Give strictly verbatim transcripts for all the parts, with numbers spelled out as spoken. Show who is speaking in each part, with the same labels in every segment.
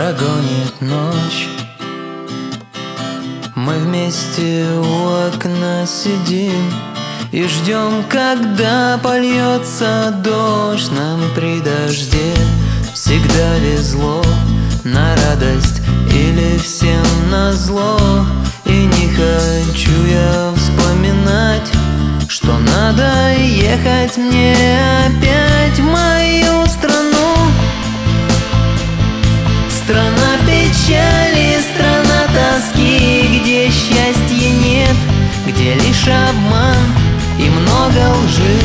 Speaker 1: прогонит ночь. Мы вместе у окна сидим и ждем, когда польется дождь. Нам при дожде всегда везло на радость или всем назло. И не хочу я вспоминать, что надо ехать мне опять в мою страну. Страна печали, страна тоски, где счастья нет, где лишь обман и много лжи,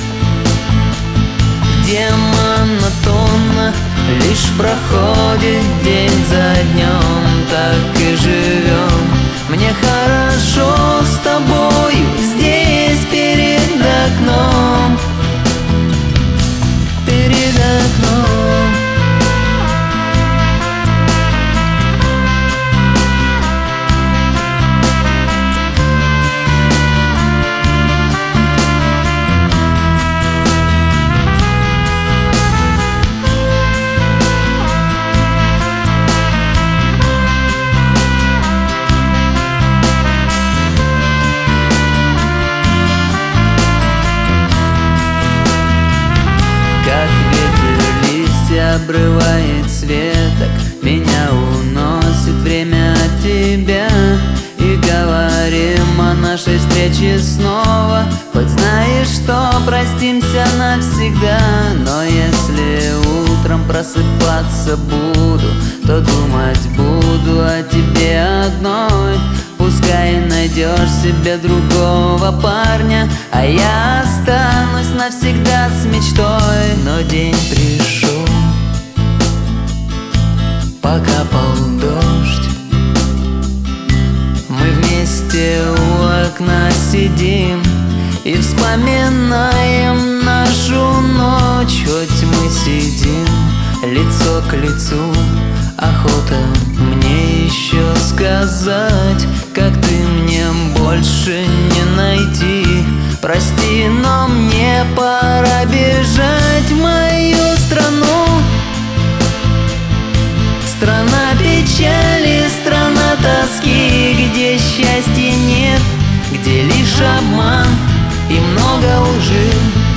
Speaker 1: где монотонно лишь проходит день за днем. Так и живем. Мне хорошо с тобою здесь перед окном, перед окном. Как ветер листья обрывает с веток, меня уносит время от тебя. И говорим о нашей встрече снова, хоть знаешь, что простимся навсегда. Но если утром просыпаться буду, то думать буду о тебе одной. Пускай найдешь себе другого парня, а я останусь навсегда с мечтой. Но день пришел, покапал дождь. Мы вместе у окна сидим и вспоминаем нашу ночь. Хоть мы сидим лицо к лицу, охота мне еще сказать, как ты мне больше не найти. Прости, но мне пора бежать в мою страну. Страна печали, страна тоски, где счастья нет, где лишь обман и много лжи,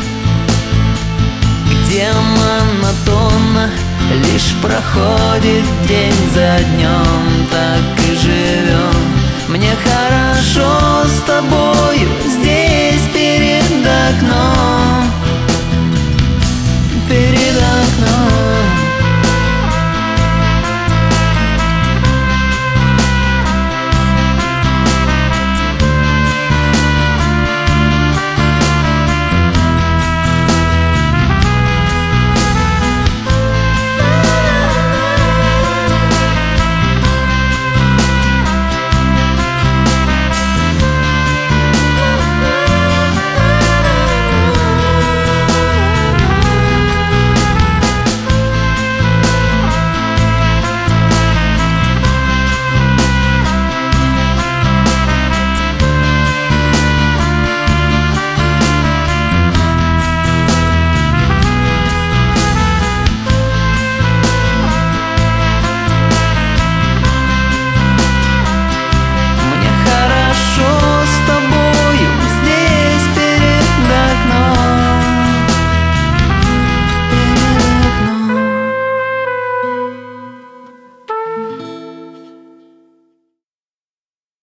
Speaker 1: где монотонно лишь проходит день за днем. Так и живем. Мне хорошо с тобою здесь перед окном.